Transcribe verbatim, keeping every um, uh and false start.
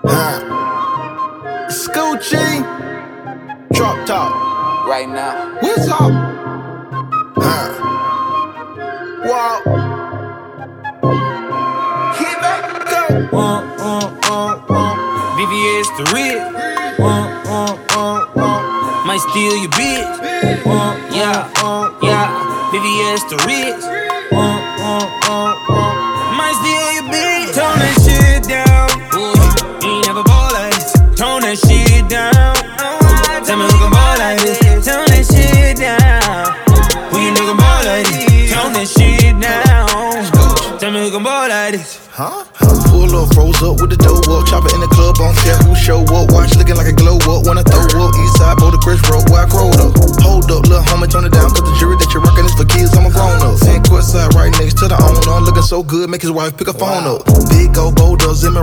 Huh. Scoochie. Drop top. Right now. What's up? Huh. Walk. Hit back. Go. Uh, uh, uh, uh. V V S the rich. Uh, uh, uh, uh. Might steal your bitch. Uh, yeah, uh, yeah. V V S the rich. Uh, uh, uh, uh. Might steal your bitch. Tone that shit down. Ooh, you ain't never ball like this. Tone that shit down. Tell me who can ball like this. Tone that shit down. Who you nigga ball like this? Tone that shit down. Tell me who can ball like this. Huh? Pull up, froze up with the dough up. Chopper in the club, don't care who show up. Watch looking like a glow up. When I throw up, east side, boulder, Chris Road, where I growed up. Hold up, little homie, turn it down, cause the jury that you're rockin' is for kids, I'm a grown up. And court side right next to the owner. Looking so good, make his wife pick a phone up. Big old boulders in my